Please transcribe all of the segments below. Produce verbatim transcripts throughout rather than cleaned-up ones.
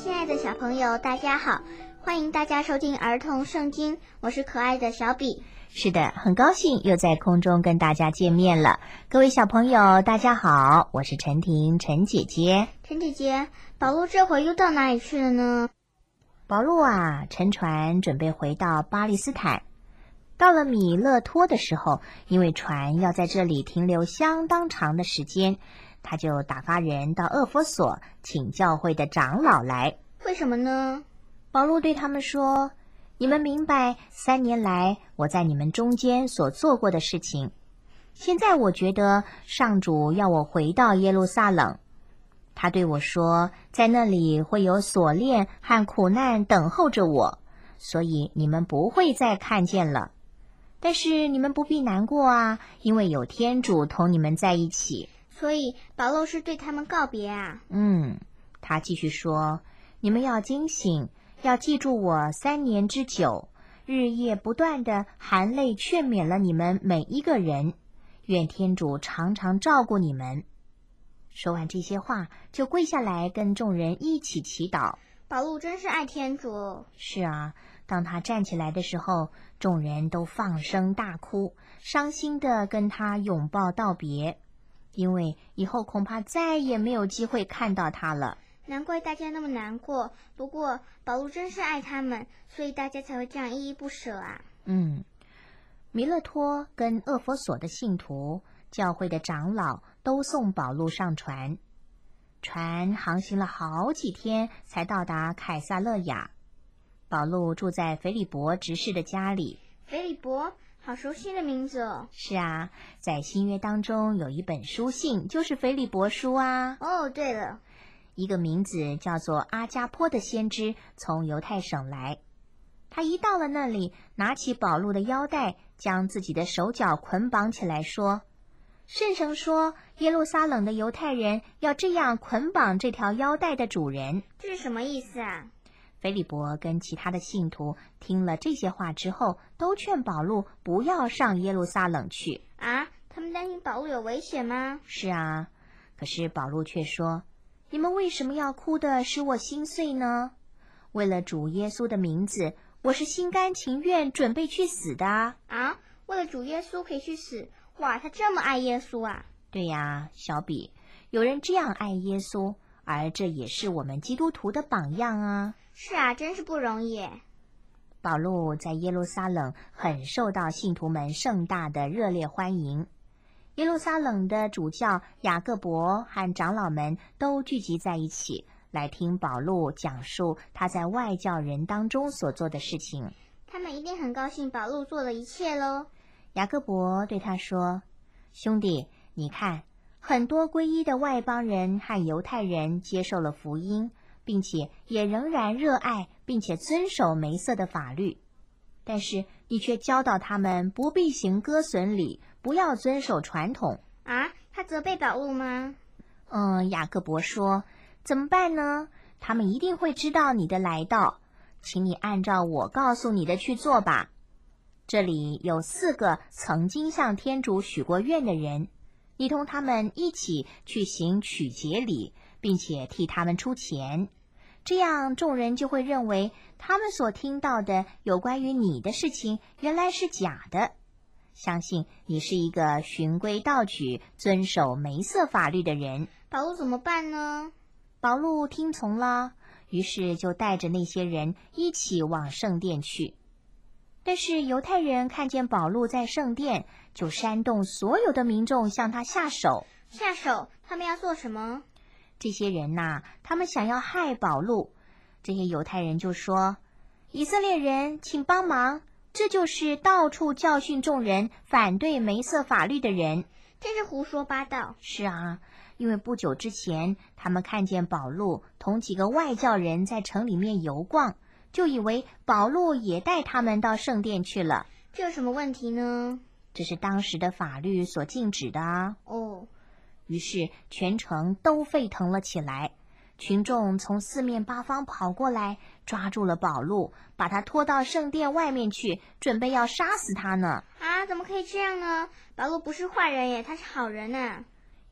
亲爱的小朋友，大家好，欢迎大家收听儿童圣经，我是可爱的小比。 是的，很高兴又在空中跟大家见面了。各位小朋友，大家好，我是陈婷，陈姐姐。 陈姐姐，保罗这回又到哪里去了呢？ 保罗啊，乘船准备回到巴利斯坦。到了米勒托的时候，因为船要在这里停留相当长的时间，他就打发人到厄弗所请教会的长老来。 为什么呢？ 保罗对他们说，你们明白三年来我在你们中间所做过的事情。现在我觉得上主要我回到耶路撒冷。他对我说，在那里会有锁链和苦难等候着我，所以你们不会再看见了。但是你们不必难过啊，因为有天主同你们在一起。 所以保罗是对他们告别啊。 嗯，他继续说，你们要警醒，要记住我三年之久，日夜不断的含泪劝勉了你们每一个人，愿天主常常照顾你们。说完这些话，就跪下来跟众人一起祈祷。 保罗真是爱天主。 是啊，当他站起来的时候，众人都放声大哭，伤心的跟他拥抱道别，因为以后恐怕再也没有机会看到他了。 难怪大家那么难过，不过保罗真是爱他们，所以大家才会这样依依不舍啊。 嗯，弥勒托跟厄弗所的信徒、教会的长老都送保罗上船。船航行了好几天才到达凯撒勒雅。保罗住在腓利伯执事的家里。 腓利伯，好熟悉的名字哦。 是啊，在新约当中有一本书信，就是腓利伯书啊。 哦，对了， 一个名字叫做阿加坡的先知从犹太省来。他一到了那里，拿起保罗的腰带，将自己的手脚捆绑起来，说，圣神说，耶路撒冷的犹太人要这样捆绑这条腰带的主人。 这是什么意思啊？ 腓利伯跟其他的信徒听了这些话之后，都劝保罗不要上耶路撒冷去。 啊，他们担心保罗有危险吗？ 是啊，可是保罗却说，你们为什么要哭得使我心碎呢？为了主耶稣的名字，我是心甘情愿准备去死的啊！ 啊，为了主耶稣可以去死？哇，他这么爱耶稣啊！ 对呀，小比，有人这样爱耶稣，而这也是我们基督徒的榜样啊。 是啊，真是不容易耶。 保罗在耶路撒冷很受到信徒们盛大的热烈欢迎。耶路撒冷的主教雅各伯和长老们都聚集在一起，来听保罗讲述他在外教人当中所做的事情。 他们一定很高兴保罗做了一切咯。 雅各伯对他说，兄弟，你看，很多皈依的外邦人和犹太人接受了福音，并且也仍然热爱并且遵守梅瑟的法律，但是你却教导他们不必行割损礼，不要遵守传统。 啊，他责备保罗吗？ 嗯，雅各伯说，怎么办呢？他们一定会知道你的来到，请你按照我告诉你的去做吧。这里有四个曾经向天主许过愿的人，你同他们一起去行取节礼，并且替他们出钱，这样众人就会认为他们所听到的有关于你的事情原来是假的，相信你是一个循规蹈矩、遵守梅瑟法律的人。 保罗怎么办呢？ 保罗听从了，于是就带着那些人一起往圣殿去。但是犹太人看见保罗在圣殿，就煽动所有的民众向他下手。 下手？他们要做什么？ 这些人呐、啊，他们想要害保罗。这些犹太人就说，以色列人，请帮忙，这就是到处教训众人、反对梅瑟法律的人。 真是胡说八道。 是啊，因为不久之前，他们看见保罗同几个外教人在城里面游逛，就以为保罗也带他们到圣殿去了。 这有什么问题呢？ 这是当时的法律所禁止的啊。 哦， 于是全城都沸腾了起来，群众从四面八方跑过来，抓住了保罗，把他拖到圣殿外面去，准备要杀死他呢。 啊，怎么可以这样呢？保罗不是坏人耶，他是好人啊。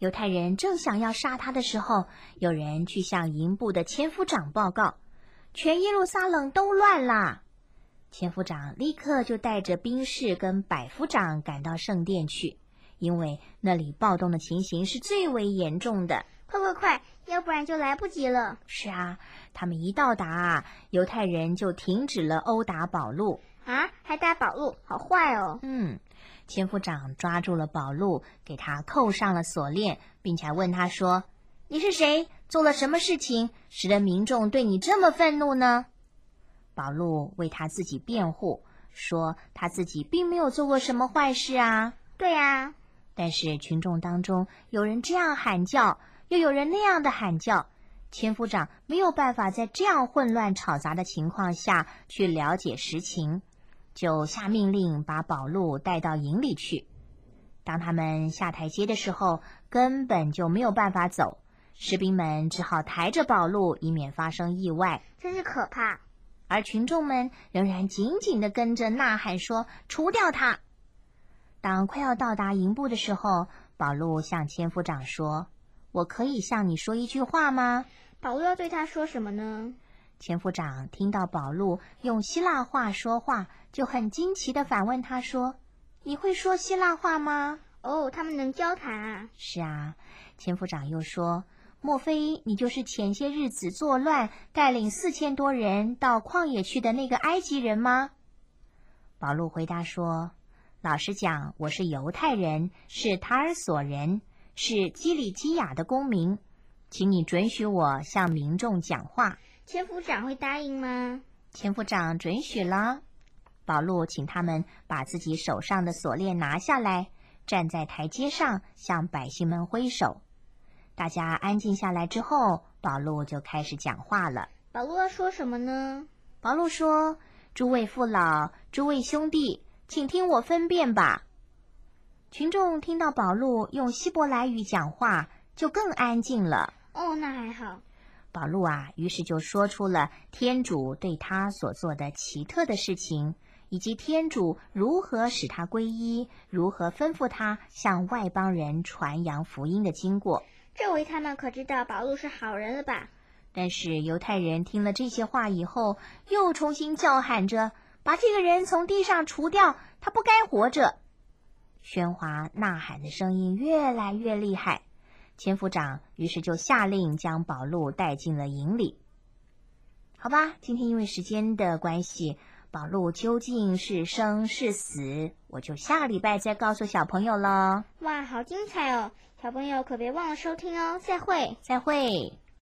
犹太人正想要杀他的时候，有人去向营部的千夫长报告，全耶路撒冷都乱啦。千夫长立刻就带着兵士跟百夫长赶到圣殿去，因为那里暴动的情形是最为严重的。 快快快，要不然就来不及了。 是啊，他们一到达啊，犹太人就停止了殴打保禄。 啊，还打保禄，好坏哦。 嗯，千夫长抓住了保禄，给他扣上了锁链，并且问他说：“你是谁？做了什么事情，使得民众对你这么愤怒呢？”保禄为他自己辩护，说他自己并没有做过什么坏事啊。 对啊， 但是群众当中有人这样喊叫，又有人那样的喊叫，千夫长没有办法在这样混乱吵杂的情况下去了解实情，就下命令把保禄带到营里去。当他们下台阶的时候，根本就没有办法走，士兵们只好抬着保禄，以免发生意外。 真是可怕。 而群众们仍然紧紧地跟着呐喊说：“除掉他！”当快要到达营部的时候，保禄向千夫长说：“我可以向你说一句话吗？” 保禄要对他说什么呢？ 千夫长听到保禄用希腊话说话，就很惊奇地反问他说：“你会说希腊话吗？” 哦，他们能交谈啊。 是啊，千夫长又说：“莫非你就是前些日子作乱，带领四千多人到旷野去的那个埃及人吗？”保禄回答说：“老实讲，我是犹太人，是塔尔索人，是基里基亚的公民，请你准许我向民众讲话。” 千夫长会答应吗？ 千夫长准许了。保禄请他们把自己手上的锁链拿下来，站在台阶上向百姓们挥手。大家安静下来之后，保禄就开始讲话了。 保禄要说什么呢？ 保禄说：“诸位父老，诸位兄弟，请听我分辨吧。”群众听到保禄用希伯来语讲话，就更安静了。 哦，那还好。 保禄啊，于是就说出了天主对他所做的奇特的事情，以及天主如何使他皈依，如何吩咐他向外邦人传扬福音的经过。 这回他们可知道保禄是好人了吧？ 但是犹太人听了这些话以后，又重新叫喊着：“把这个人从地上除掉，他不该活着！”喧哗呐喊的声音越来越厉害，千夫长于是就下令将保禄带进了营里。好吧，今天因为时间的关系，保禄究竟是生是死，我就下个礼拜再告诉小朋友了。 哇，好精彩哦！小朋友可别忘了收听哦，再会， 再会。